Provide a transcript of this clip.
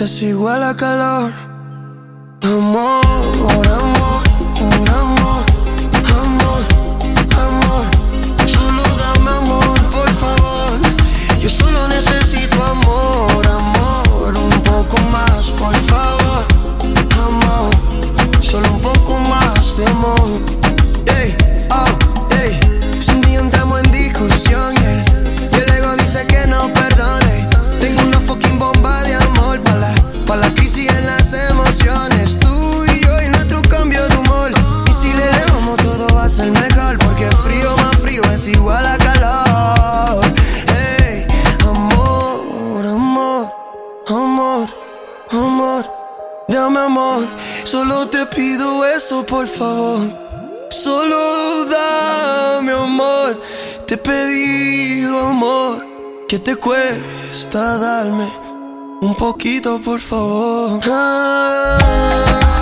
es igual a calor. Amor, amor, amor, amor, amor. Solo dame amor, por favor. Yo solo necesito amor, amor. Un poco más, por favor. Amor, solo un poco más de amor. Ey, oh, ey. Sin ti entramos en discusión, yeah. Y el ego dice que no perdone. Tengo una fucking bomba de amor pa' la crisis en las emociones. Tú y yo y nuestro cambio de humor. Y si le elevamos todo va a ser mejor, porque frío más frío es igual a calor. Ey, amor, amor, amor, amor. Dame amor, solo te pido eso, por favor. Solo dame amor, te he pedido amor. ¿Qué te cuesta darme un poquito, por favor?